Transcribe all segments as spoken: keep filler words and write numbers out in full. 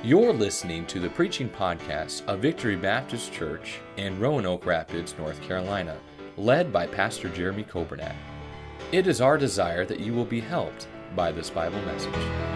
You're listening to the preaching podcast of Victory Baptist Church in Roanoke Rapids, North Carolina, led by Pastor Jeremy Coburnack. It is our desire that you will be helped by this Bible message.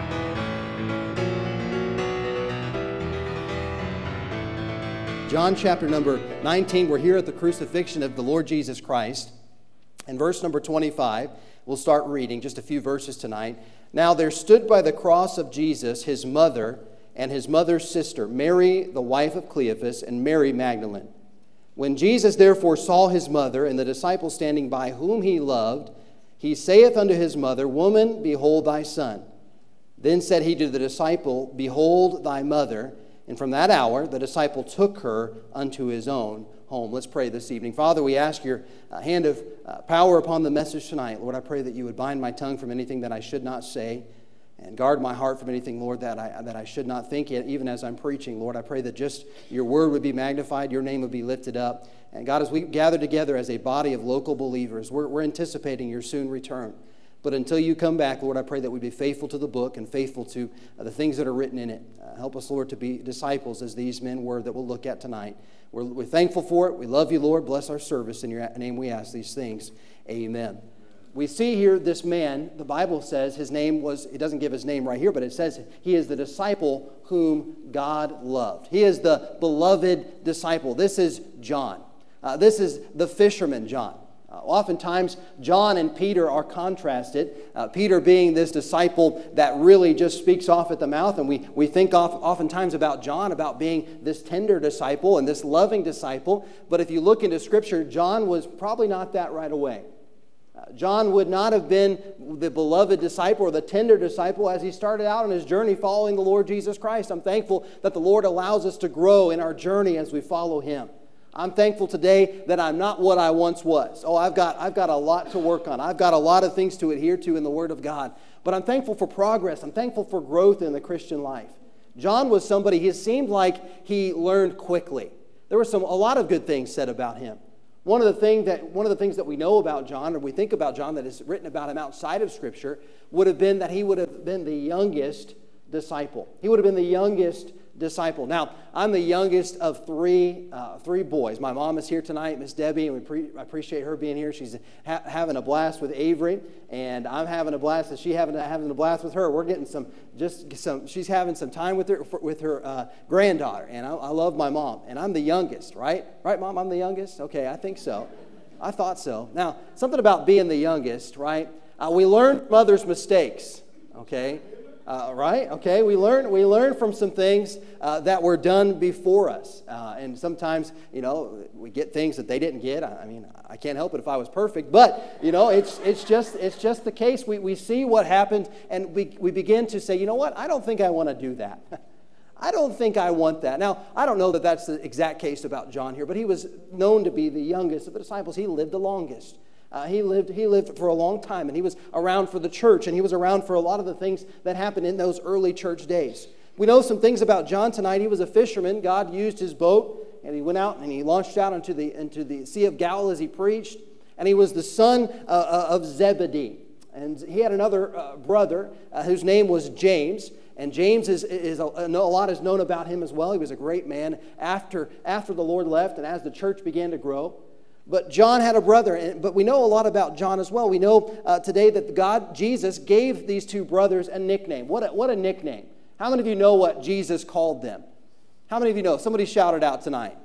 John chapter number nineteen, we're here at the crucifixion of the Lord Jesus Christ. And verse number twenty-five, we'll start reading just a few verses tonight. Now there stood by the cross of Jesus his mother and his mother's sister, Mary, the wife of Cleophas, and Mary Magdalene. When Jesus therefore saw his mother and the disciple standing by whom he loved, he saith unto his mother, Woman, behold thy son. Then said he to the disciple, Behold thy mother. And from that hour the disciple took her unto his own home. Let's pray this evening. Father, we ask your uh, hand of uh, power upon the message tonight. Lord, I pray that you would bind my tongue from anything that I should not say, and guard my heart from anything, Lord, that I that I should not think, even as I'm preaching. Lord, I pray that just your word would be magnified, your name would be lifted up. And God, as we gather together as a body of local believers, we're, we're anticipating your soon return. But until you come back, Lord, I pray that we be faithful to the book and faithful to uh, the things that are written in it. Uh, help us, Lord, to be disciples as these men were that we'll look at tonight. We're, we're thankful for it. We love you, Lord. Bless our service. In your name we ask these things. Amen. We see here this man, the Bible says his name was, it doesn't give his name right here, but it says he is the disciple whom God loved. He is the beloved disciple. This is John. Uh, this is the fisherman John. Uh, oftentimes, John and Peter are contrasted. Uh, Peter being this disciple that really just speaks off at the mouth, and we, we think off, oftentimes about John, about being this tender disciple and this loving disciple. But if you look into Scripture, John was probably not that right away. Uh, John would not have been the beloved disciple or the tender disciple as he started out on his journey following the Lord Jesus Christ. I'm thankful that the Lord allows us to grow in our journey as we follow him. I'm thankful today that I'm not what I once was. Oh, I've got, I've got a lot to work on. I've got a lot of things to adhere to in the Word of God. But I'm thankful for progress. I'm thankful for growth in the Christian life. John was somebody, he seemed like he learned quickly. There were some a lot of good things said about him. One of the thing that one of the things that we know about John, or we think about John that is written about him outside of Scripture, would have been that he would have been the youngest disciple. He would have been the youngest disciple. Now, I'm the youngest of three uh, three boys. My mom is here tonight, Miss Debbie, and we pre- I appreciate her being here. She's ha- having a blast with Avery, and I'm having a blast, and she's having a, having a blast with her. We're getting some just some. She's having some time with her with her uh, granddaughter, and I, I love my mom. And I'm the youngest, right? Right, Mom? I'm the youngest. Okay, I think so. I thought so. Now, something about being the youngest, right? Uh, we learn from others' mistakes. Okay. Uh, right? Okay, we learn we learn from some things uh, that were done before us, uh, and sometimes you know we get things that they didn't get. I, I mean, I can't help it if I was perfect, but you know it's it's just it's just the case. We we see what happened, and we we begin to say, you know what? I don't think I want to do that. I don't think I want that. Now, I don't know that that's the exact case about John here, but he was known to be the youngest of the disciples. He lived the longest. Uh, he lived he lived for a long time, and he was around for the church, and he was around for a lot of the things that happened in those early church days. We know some things about John tonight. He was a fisherman. God used his boat, and he went out and he launched out into the into the Sea of Galilee as he preached, and he was the son uh, of Zebedee. And he had another uh, brother uh, whose name was James. And James is, is a, a lot is known about him as well. He was a great man after, after the Lord left and as the church began to grow. But John had a brother, but we know a lot about John as well. We know uh, today that God, Jesus, gave these two brothers a nickname. What a, what a nickname. How many of you know what Jesus called them? How many of you know? Somebody shouted out tonight.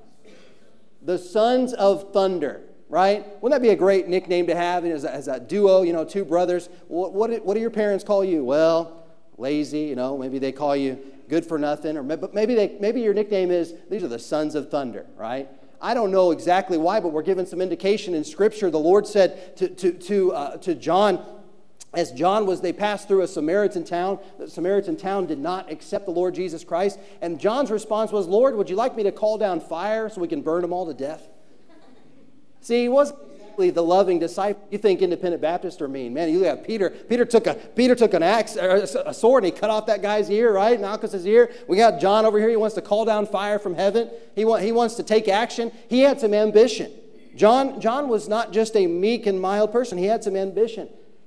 The Sons of Thunder, right? Wouldn't that be a great nickname to have as a, as a duo, you know, two brothers? What, what, what do your parents call you? Well, lazy, you know, maybe they call you good for nothing, or but maybe they maybe your nickname is, these are the Sons of Thunder, right? I don't know exactly why, but we're given some indication in Scripture. The Lord said to to to uh, to John, as John was, they passed through a Samaritan town. The Samaritan town did not accept the Lord Jesus Christ, and John's response was, "Lord, would you like me to call down fire so we can burn them all to death?" See, he wasn't exactly the loving disciple. You think Independent Baptists are mean, man? You have Peter. Peter took a Peter took an axe, or a sword, and he cut off that guy's ear, right? Malchus's ear. We got John over here. He wants to call down fire from heaven. He want, he wants to take action. He had some ambition. John John was not just a meek and mild person. He had some ambition.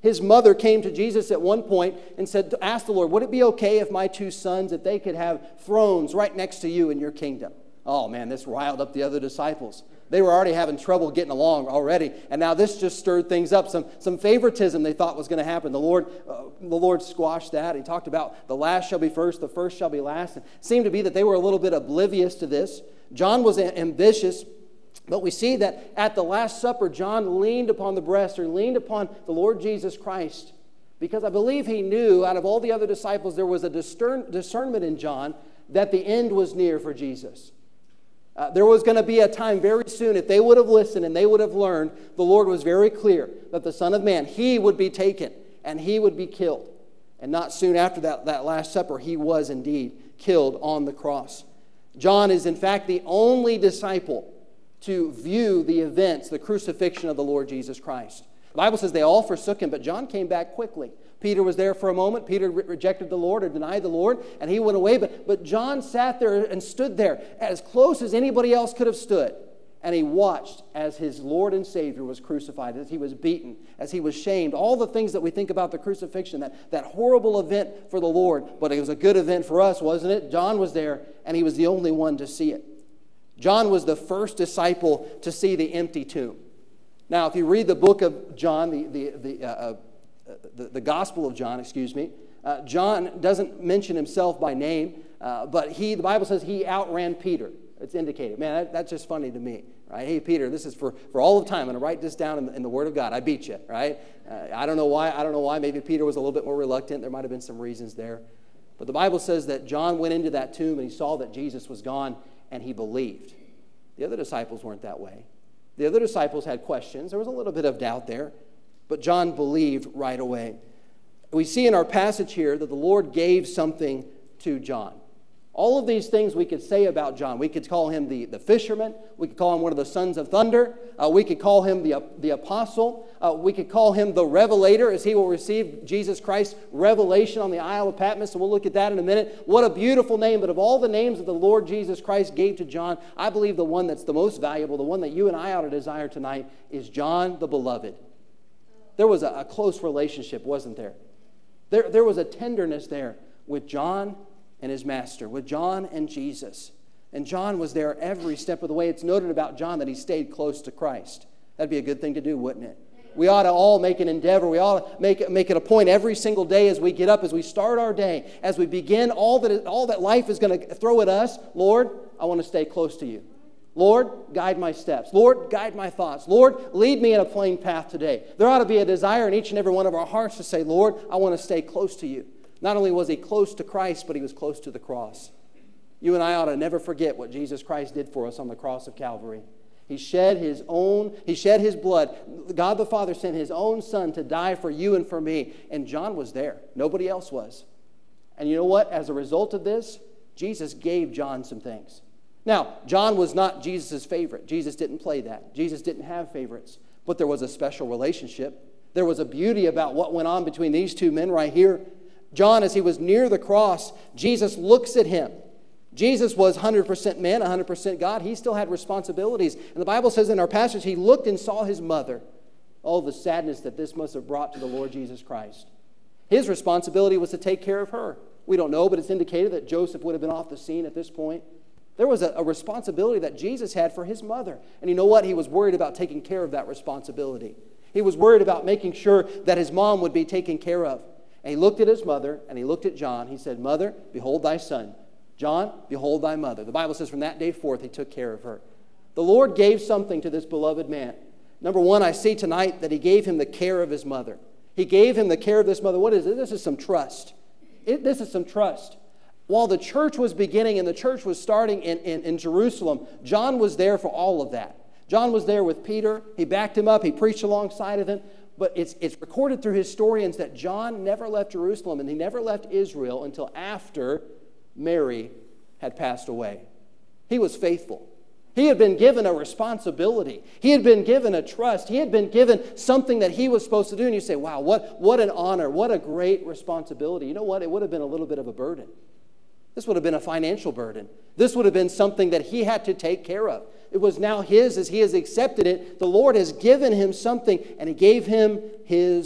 His mother came to Jesus at one point and said, ask the Lord, would it be okay if my two sons, if they could have thrones right next to you in your kingdom? Oh man, this riled up the other disciples. They were already having trouble getting along already, and now this just stirred things up. Some, some favoritism they thought was going to happen. The Lord, uh, the Lord squashed that. He talked about the last shall be first, the first shall be last. It seemed to be that they were a little bit oblivious to this. John was ambitious, but we see that at the Last Supper, John leaned upon the breast or leaned upon the Lord Jesus Christ, because I believe he knew out of all the other disciples there was a discern, discernment in John that the end was near for Jesus. Uh, there was going to be a time very soon, if they would have listened and they would have learned, the Lord was very clear that the Son of Man, He would be taken and He would be killed. And not soon after that, that Last Supper, He was indeed killed on the cross. John is in fact the only disciple to view the events, the crucifixion of the Lord Jesus Christ. The Bible says they all forsook Him, but John came back quickly. Peter was there for a moment. Peter re- rejected the Lord or denied the Lord, and he went away. But, but John sat there and stood there as close as anybody else could have stood. And he watched as his Lord and Savior was crucified, as He was beaten, as He was shamed. All the things that we think about the crucifixion, that, that horrible event for the Lord. But it was a good event for us, wasn't it? John was there, and he was the only one to see it. John was the first disciple to see the empty tomb. Now, if you read the book of John, the, the, the, uh, the, the Gospel of John, excuse me, uh, John doesn't mention himself by name, uh, but he, the Bible says he outran Peter. It's indicated. Man, that, that's just funny to me, right? Hey, Peter, this is for, for all of time. I'm going to write this down in the, in the Word of God. I beat you, right? Uh, I don't know why. I don't know why. Maybe Peter was a little bit more reluctant. There might have been some reasons there. But the Bible says that John went into that tomb and he saw that Jesus was gone and he believed. The other disciples weren't that way. The other disciples had questions. There was a little bit of doubt there, but John believed right away. We see in our passage here that the Lord gave something to John. All of these things we could say about John. We could call him the, the fisherman. We could call him one of the sons of thunder. Uh, we could call him the, the apostle. Uh, we could call him the revelator, as he will receive Jesus Christ's revelation on the Isle of Patmos. And we'll look at that in a minute. What a beautiful name. But of all the names that the Lord Jesus Christ gave to John, I believe the one that's the most valuable, the one that you and I ought to desire tonight, is John the Beloved. There was a, a close relationship, wasn't there? There, there was a tenderness there with John and his master, with John and Jesus. And John was there every step of the way. It's noted about John that he stayed close to Christ. That'd be a good thing to do, wouldn't it? We ought to all make an endeavor. We ought to make, make it a point every single day as we get up, as we start our day, as we begin all that, all that life is going to throw at us. Lord, I want to stay close to you. Lord, guide my steps. Lord, guide my thoughts. Lord, lead me in a plain path today. There ought to be a desire in each and every one of our hearts to say, Lord, I want to stay close to you. Not only was he close to Christ, but he was close to the cross. You and I ought to never forget what Jesus Christ did for us on the cross of Calvary. He shed his own, he shed his blood. God the Father sent his own Son to die for you and for me. And John was there. Nobody else was. And you know what? As a result of this, Jesus gave John some things. Now, John was not Jesus' favorite. Jesus didn't play that. Jesus didn't have favorites. But there was a special relationship. There was a beauty about what went on between these two men right here. John, as he was near the cross, Jesus looks at him. Jesus was one hundred percent man, one hundred percent God. He still had responsibilities. And the Bible says in our passage, he looked and saw his mother. Oh, the sadness that this must have brought to the Lord Jesus Christ. His responsibility was to take care of her. We don't know, but it's indicated that Joseph would have been off the scene at this point. There was a, a responsibility that Jesus had for his mother. And you know what? He was worried about taking care of that responsibility. He was worried about making sure that his mom would be taken care of. And he looked at his mother, and he looked at John. He said, Mother, behold thy son. John, behold thy mother. The Bible says from that day forth, he took care of her. The Lord gave something to this beloved man. Number one, I see tonight that he gave him the care of his mother. He gave him the care of this mother. What is it? This is some trust. It, this is some trust. While the church was beginning and the church was starting in, in, in Jerusalem, John was there for all of that. John was there with Peter. He backed him up. He preached alongside of him. But it's, it's recorded through historians that John never left Jerusalem and he never left Israel until after Mary had passed away. He was faithful. He had been given a responsibility. He had been given a trust. He had been given something that he was supposed to do. And you say, wow, what, what an honor. What a great responsibility. You know what? It would have been a little bit of a burden. This would have been a financial burden. This would have been something that he had to take care of. It was now his as he has accepted it. The Lord has given him something, and he gave him his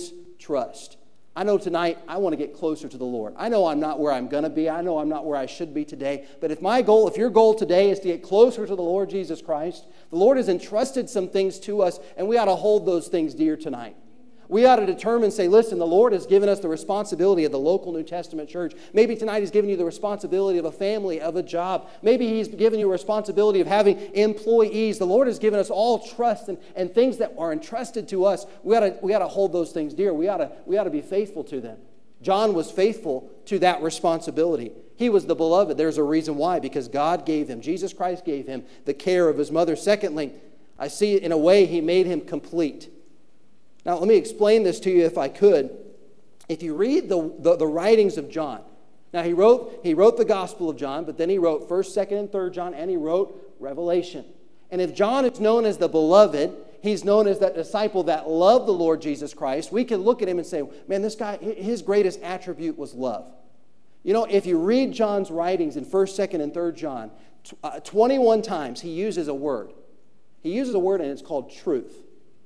trust. I know tonight I want to get closer to the Lord. I know I'm not where I'm going to be. I know I'm not where I should be today. But if my goal, if your goal today is to get closer to the Lord Jesus Christ, the Lord has entrusted some things to us, and we ought to hold those things dear tonight. We ought to determine, say, listen, the Lord has given us the responsibility of the local New Testament church. Maybe tonight He's given you the responsibility of a family, of a job. Maybe He's given you a responsibility of having employees. The Lord has given us all trust and, and things that are entrusted to us. We ought to, we ought to hold those things dear. We ought to, we ought to be faithful to them. John was faithful to that responsibility. He was the beloved. There's a reason why, because God gave him, Jesus Christ gave him the care of his mother. Secondly, I see in a way He made him complete. Now, let me explain this to you if I could. If you read the, the, the writings of John, now he wrote, he wrote the Gospel of John, but then he wrote first, second, and third John, and he wrote Revelation. And if John is known as the beloved, he's known as that disciple that loved the Lord Jesus Christ, we can look at him and say, man, this guy, his greatest attribute was love. You know, if you read John's writings in first, second, and third John, uh, twenty-one times he uses a word. He uses a word, and it's called truth.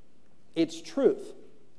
It's truth.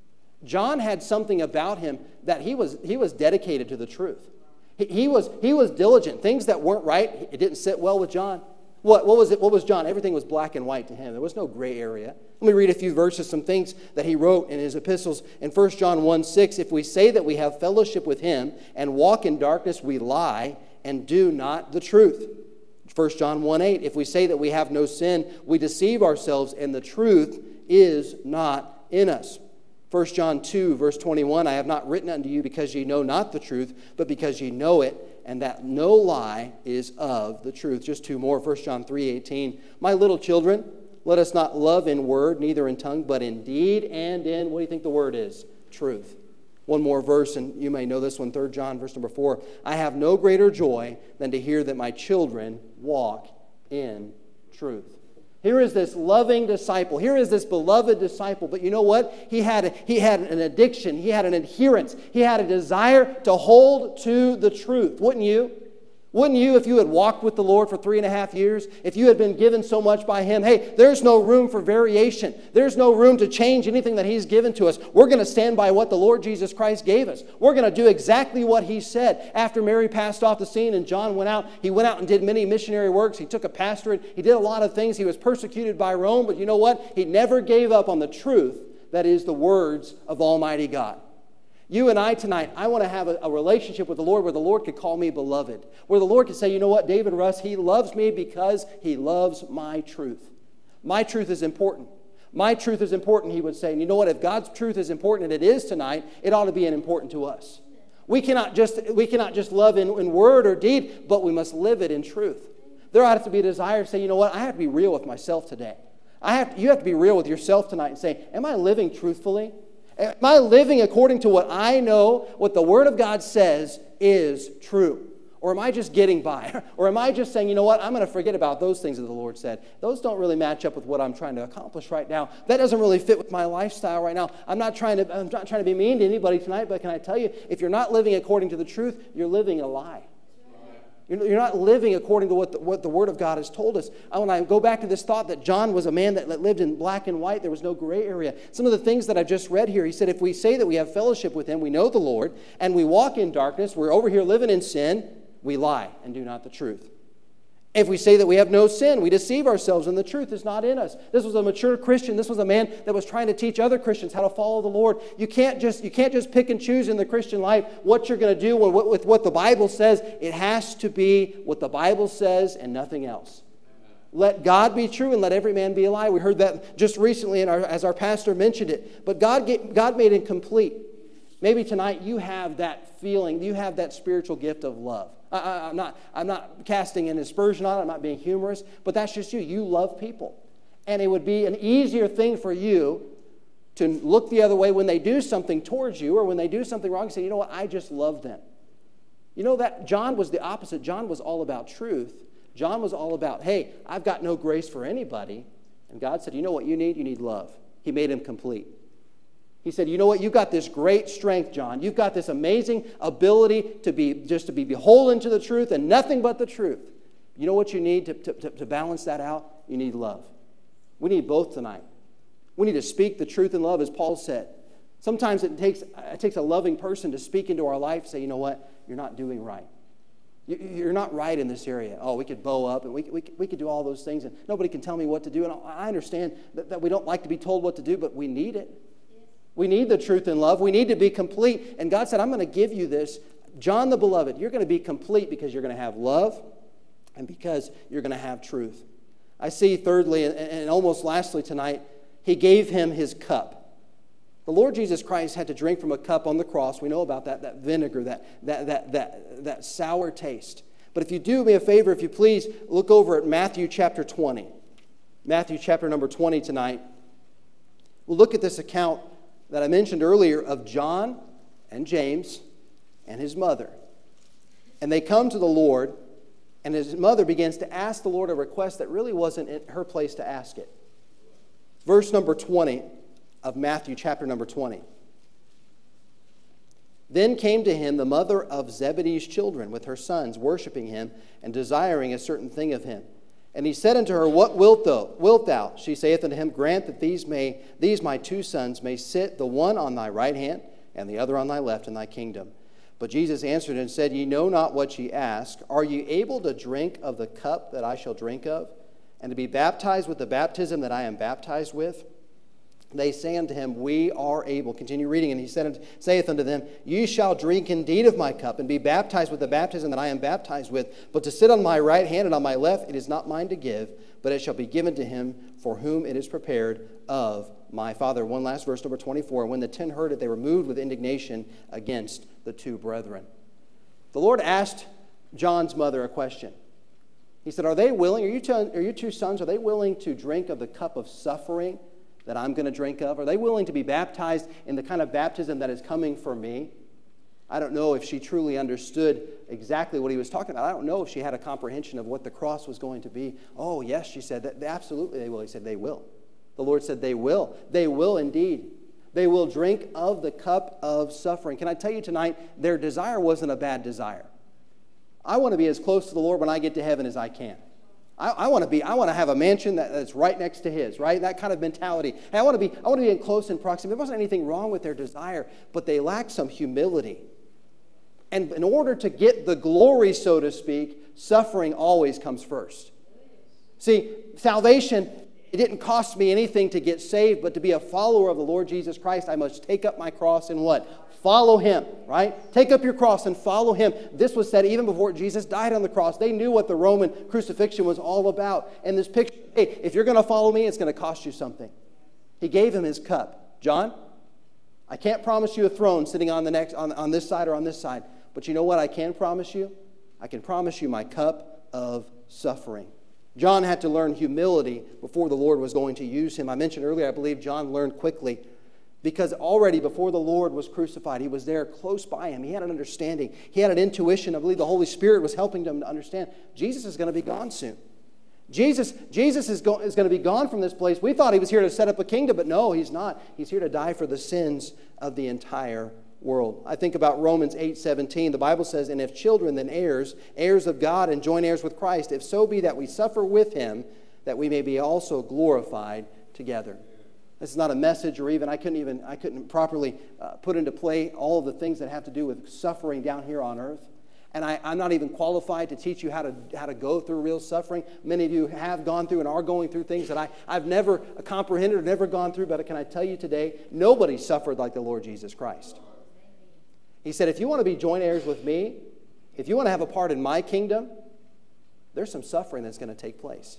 John had something about him that he was he was dedicated to the truth. He, he was he was diligent. Things that weren't right, it didn't sit well with John. What what was it? What was John? Everything was black and white to him. There was no gray area. Let me read a few verses, some things that he wrote in his epistles. In first John one six, if we say that we have fellowship with him and walk in darkness, we lie and do not the truth. first John one eight, if we say that we have no sin, we deceive ourselves and the truth is not in us. first John two, verse twenty-one, I have not written unto you because ye know not the truth, but because ye know it, and that no lie is of the truth. Just two more. first John three eighteen, my little children, let us not love in word, neither in tongue, but in deed and in, what do you think the word is? Truth. One more verse, and you may know this one, third John, verse number four. I have no greater joy than to hear that my children walk in truth. Here is this loving disciple. Here is this beloved disciple. But you know what? He had, a, he had an addiction. He had an adherence. He had a desire to hold to the truth. Wouldn't you? Wouldn't you, if you had walked with the Lord for three and a half years, if you had been given so much by Him, hey, there's no room for variation. There's no room to change anything that He's given to us. We're going to stand by what the Lord Jesus Christ gave us. We're going to do exactly what He said. After Mary passed off the scene and John went out, he went out and did many missionary works. He took a pastorate. He did a lot of things. He was persecuted by Rome, but you know what? He never gave up on the truth that is the words of Almighty God. You and I tonight, I want to have a, a relationship with the Lord where the Lord could call me beloved. Where the Lord could say, you know what, David Russ, He loves me because He loves my truth. My truth is important. My truth is important, He would say. And you know what, if God's truth is important, and it is tonight, it ought to be important to us. We cannot just, we cannot just love in, in word or deed, but we must live it in truth. There ought to be a desire to say, you know what, I have to be real with myself today. I have, you have to be real with yourself tonight and say, am I living truthfully? Am I living according to what I know, what the Word of God says is true? Or am I just getting by? Or am I just saying, you know what, I'm going to forget about those things that the Lord said. Those don't really match up with what I'm trying to accomplish right now. That doesn't really fit with my lifestyle right now. I'm not trying to, I'm not trying to be mean to anybody tonight, but can I tell you, if you're not living according to the truth, you're living a lie. You're not living according to what the, what the Word of God has told us. When I go back to this thought that John was a man that lived in black and white, there was no gray area. Some of the things that I've just read here, he said, if we say that we have fellowship with Him, we know the Lord, and we walk in darkness, we're over here living in sin, we lie and do not the truth. If we say that we have no sin, we deceive ourselves and the truth is not in us. This was a mature Christian. This was a man that was trying to teach other Christians how to follow the Lord. You can't just, you can't just pick and choose in the Christian life what you're going to do with, with what the Bible says. It has to be what the Bible says and nothing else. Let God be true and let every man be a lie. We heard that just recently in our, as our pastor mentioned it. But God, get, God made it complete. Maybe tonight you have that feeling, you have that spiritual gift of love. I, I'm not, I'm not casting an aspersion on it, I'm not being humorous, but that's just you. You love people. And it would be an easier thing for you to look the other way when they do something towards you or when they do something wrong and say, you know what, I just love them. You know that John was the opposite. John was all about truth. John was all about, hey, I've got no grace for anybody. And God said, you know what you need? You need love. He made him complete. He said, you know what? You've got this great strength, John. You've got this amazing ability to be just to be beholden to the truth and nothing but the truth. You know what you need to, to, to balance that out? You need love. We need both tonight. We need to speak the truth in love, as Paul said. Sometimes it takes, it takes a loving person to speak into our life and say, you know what, you're not doing right. You're not right in this area. Oh, we could bow up and we, we, we could do all those things and nobody can tell me what to do. And I understand that, that we don't like to be told what to do, but we need it. We need the truth and love. We need to be complete. And God said, I'm going to give you this. John the Beloved, you're going to be complete because you're going to have love and because you're going to have truth. I see thirdly and, and almost lastly tonight, he gave him his cup. The Lord Jesus Christ had to drink from a cup on the cross. We know about that, that vinegar, that, that, that, that, that sour taste. But if you do me a favor, if you please, look over at Matthew chapter twenty. Matthew chapter number twenty tonight. We'll look at this account that I mentioned earlier of John and James and his mother. And they come to the Lord, and his mother begins to ask the Lord a request that really wasn't in her place to ask it. Verse number twenty of Matthew chapter number twenty. Then came to him the mother of Zebedee's children with her sons, worshiping him and desiring a certain thing of him. And he said unto her, What wilt thou? Wilt thou? She saith unto him, Grant that these may these my two sons may sit, the one on thy right hand, and the other on thy left in thy kingdom. But Jesus answered and said, Ye know not what ye ask. Are ye able to drink of the cup that I shall drink of, and to be baptized with the baptism that I am baptized with? They say unto him, We are able. Continue reading. And he said, saith unto them, Ye shall drink indeed of my cup, and be baptized with the baptism that I am baptized with. But to sit on my right hand and on my left, it is not mine to give, but it shall be given to him for whom it is prepared of my Father. One last verse, number twenty-four. When the ten heard it, they were moved with indignation against the two brethren. The Lord asked John's mother a question. He said, Are they willing, are you two, are you two sons, are they willing to drink of the cup of suffering that I'm going to drink of? Are they willing to be baptized in the kind of baptism that is coming for me? I don't know if she truly understood exactly what he was talking about. I don't know if she had a comprehension of what the cross was going to be. Oh, yes, she said, that, absolutely they will. He said, they will. The Lord said, they will. They will indeed. They will drink of the cup of suffering. Can I tell you tonight, their desire wasn't a bad desire. I want to be as close to the Lord when I get to heaven as I can. I, I want to be. I want to have a mansion that, that's right next to His. Right, that kind of mentality. And I want to be. I want to be in close in proximity. There wasn't anything wrong with their desire, but they lacked some humility. And in order to get the glory, so to speak, suffering always comes first. See, salvation, it didn't cost me anything to get saved, but to be a follower of the Lord Jesus Christ, I must take up my cross and what? Follow Him, right? Take up your cross and follow Him. This was said even before Jesus died on the cross. They knew what the Roman crucifixion was all about. And this picture, hey, if you're going to follow me, it's going to cost you something. He gave him his cup. John, I can't promise you a throne sitting on the next on, on this side or on this side. But you know what I can promise you? I can promise you my cup of suffering. John had to learn humility before the Lord was going to use him. I mentioned earlier, I believe John learned quickly because already before the Lord was crucified, he was there close by him. He had an understanding. He had an intuition. I believe the Holy Spirit was helping him to understand Jesus is going to be gone soon. Jesus, Jesus is, go, is going to be gone from this place. We thought He was here to set up a kingdom, but no, He's not. He's here to die for the sins of the entire world. I think about Romans eight seventeen. The Bible says, And if children, then heirs, heirs of God and joint heirs with Christ, if so be that we suffer with Him, that we may be also glorified together. This is not a message, or even I couldn't even I couldn't properly uh, put into play all of the things that have to do with suffering down here on earth. And I, I'm not even qualified to teach you how to how to go through real suffering. Many of you have gone through and are going through things that I, I've never comprehended or never gone through. But can I tell you today, nobody suffered like the Lord Jesus Christ. He said, if you want to be joint heirs with me, if you want to have a part in my kingdom, there's some suffering that's going to take place.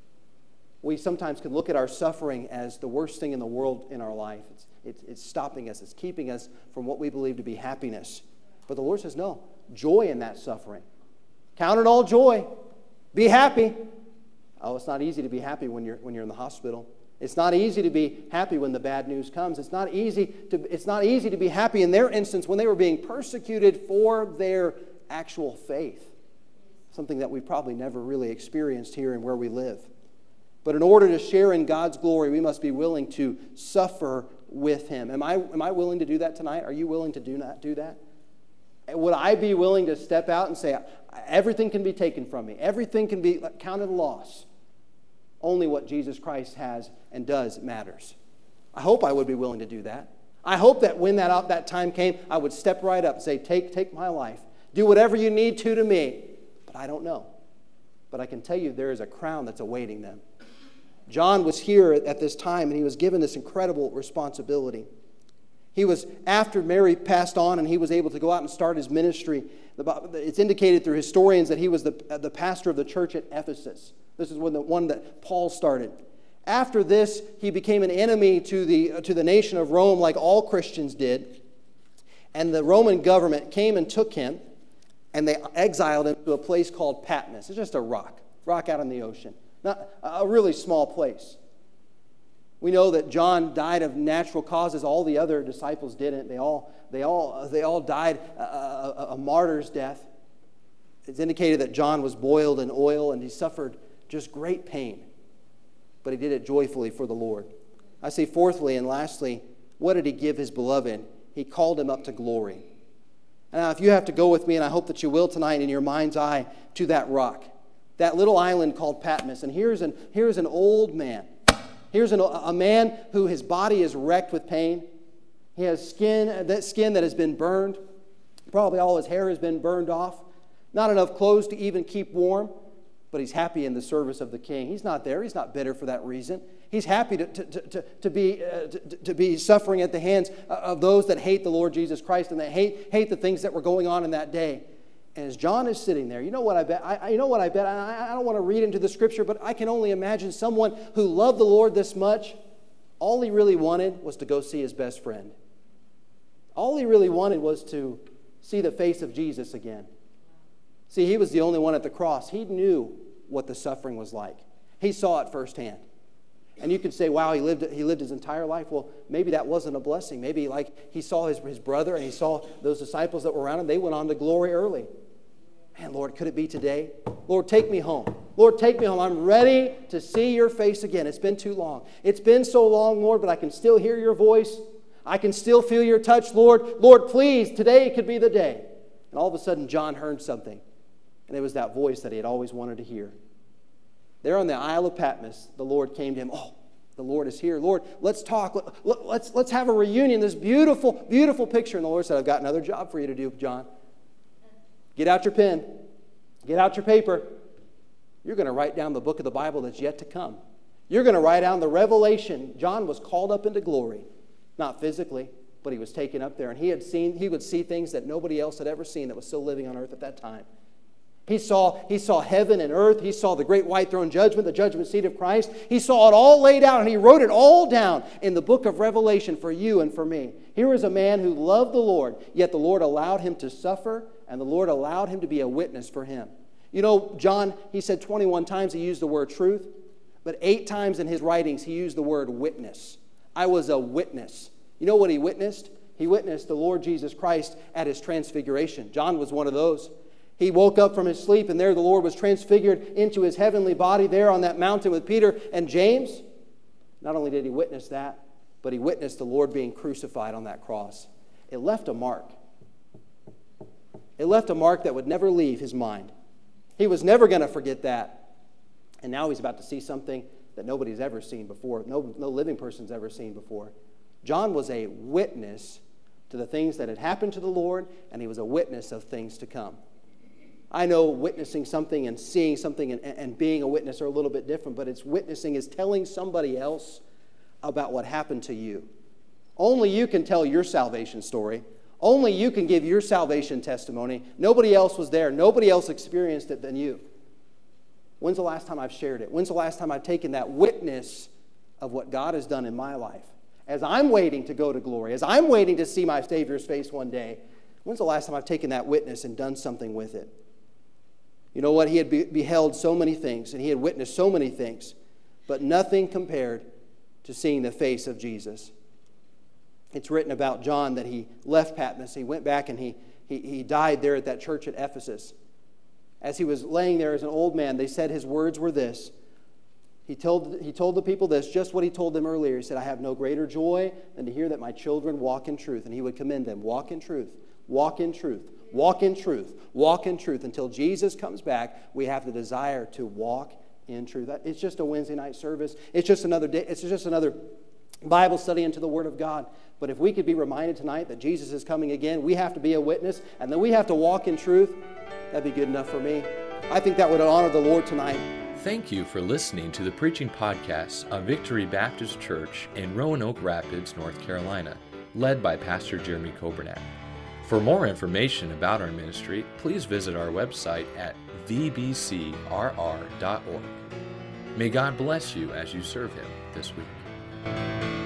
We sometimes can look at our suffering as the worst thing in the world in our life. It's, it's, it's stopping us. It's keeping us from what we believe to be happiness. But the Lord says, no, joy in that suffering. Count it all joy. Be happy. Oh, it's not easy to be happy when you're, when you're in the hospital. It's not easy to be happy when the bad news comes. It's not easy to, it's not easy to be happy in their instance when they were being persecuted for their actual faith. Something that we've probably never really experienced here and where we live. But in order to share in God's glory, we must be willing to suffer with Him. Am I, am I willing to do that tonight? Are you willing to do not do that? Would I be willing to step out and say, everything can be taken from me. Everything can be counted a loss. Only what Jesus Christ has and does matters. I hope I would be willing to do that. I hope that when that, that time came, I would step right up and say, take, take my life. Do whatever you need to to me. But I don't know. But I can tell you there is a crown that's awaiting them. John was here at this time, and he was given this incredible responsibility. He was, after Mary passed on and he was able to go out and start his ministry, it's indicated through historians that he was the, the pastor of the church at Ephesus. This is when the one that Paul started. After this, he became an enemy to the, to the nation of Rome, like all Christians did. And the Roman government came and took him, and they exiled him to a place called Patmos. It's just a rock, rock out in the ocean. Not a really small place. We know that John died of natural causes. All the other disciples didn't. They all, they all, they all died a, a, a martyr's death. It's indicated that John was boiled in oil and he suffered just great pain. But he did it joyfully for the Lord. I say fourthly and lastly, what did he give his beloved? He called him up to glory. Now, if you have to go with me, and I hope that you will tonight in your mind's eye, to that rock, that little island called Patmos. And here's an, here's an old man. Here's an, a man who his body is wrecked with pain. He has skin that, skin that has been burned. Probably all his hair has been burned off. Not enough clothes to even keep warm. But he's happy in the service of the king. He's not there. He's not bitter for that reason. He's happy to, to, to, to, be, uh, to, to be suffering at the hands of those that hate the Lord Jesus Christ and that hate, hate the things that were going on in that day. And as John is sitting there, you know what I bet? I, you know what I bet? I, I don't want to read into the scripture, but I can only imagine someone who loved the Lord this much, all he really wanted was to go see his best friend. All he really wanted was to see the face of Jesus again. See, he was the only one at the cross. He knew what the suffering was like. He saw it firsthand. And you could say, wow, he lived he lived his entire life. Well, maybe that wasn't a blessing. Maybe like he saw his, his brother and he saw those disciples that were around him. They went on to glory early. Man, Lord, could it be today? Lord, take me home. Lord, take me home. I'm ready to see your face again. It's been too long. It's been so long, Lord, but I can still hear your voice. I can still feel your touch, Lord. Lord, please, today could be the day. And all of a sudden, John heard something. And it was that voice that he had always wanted to hear. There on the Isle of Patmos, the Lord came to him. Oh, the Lord is here. Lord, let's talk. Let, let, let's, let's have a reunion, this beautiful, beautiful picture. And the Lord said, I've got another job for you to do, John. Get out your pen. Get out your paper. You're going to write down the book of the Bible that's yet to come. You're going to write down the revelation. John was called up into glory. Not physically, but he was taken up there. And he had seen, he would see things that nobody else had ever seen that was still living on earth at that time. He saw, he saw heaven and earth. He saw the great white throne judgment, the judgment seat of Christ. He saw it all laid out, and he wrote it all down in the book of Revelation for you and for me. Here is a man who loved the Lord, yet the Lord allowed him to suffer, and the Lord allowed him to be a witness for him. You know, John, he said twenty-one times he used the word truth, but eight times in his writings he used the word witness. I was a witness. You know what he witnessed? He witnessed the Lord Jesus Christ at his transfiguration. John was one of those. He woke up from his sleep, and there the Lord was transfigured into his heavenly body there on that mountain with Peter and James. Not only did he witness that, but he witnessed the Lord being crucified on that cross. It left a mark. It left a mark that would never leave his mind. He was never going to forget that. And now he's about to see something that nobody's ever seen before, no, no living person's ever seen before. John was a witness to the things that had happened to the Lord, and he was a witness of things to come. I know witnessing something and seeing something and, and being a witness are a little bit different, but it's witnessing is telling somebody else about what happened to you. Only you can tell your salvation story. Only you can give your salvation testimony. Nobody else was there. Nobody else experienced it than you. When's the last time I've shared it? When's the last time I've taken that witness of what God has done in my life? As I'm waiting to go to glory, as I'm waiting to see my Savior's face one day, when's the last time I've taken that witness and done something with it? You know what? He had be- beheld so many things, and he had witnessed so many things, but nothing compared to seeing the face of Jesus. It's written about John that he left Patmos. He went back and he, he, he died there at that church at Ephesus. As he was laying there as an old man, they said his words were this. He told, he told the people this, just what he told them earlier. He said, I have no greater joy than to hear that my children walk in truth. And he would commend them, walk in truth, walk in truth. Walk in truth. Walk in truth. Until Jesus comes back, we have the desire to walk in truth. It's just a Wednesday night service. It's just another day. It's just another Bible study into the Word of God. But if we could be reminded tonight that Jesus is coming again, we have to be a witness, and then we have to walk in truth, that'd be good enough for me. I think that would honor the Lord tonight. Thank you for listening to the preaching podcast of Victory Baptist Church in Roanoke Rapids, North Carolina, led by Pastor Jeremy Coburnett. For more information about our ministry, please visit our website at v b c r r dot org. May God bless you as you serve Him this week.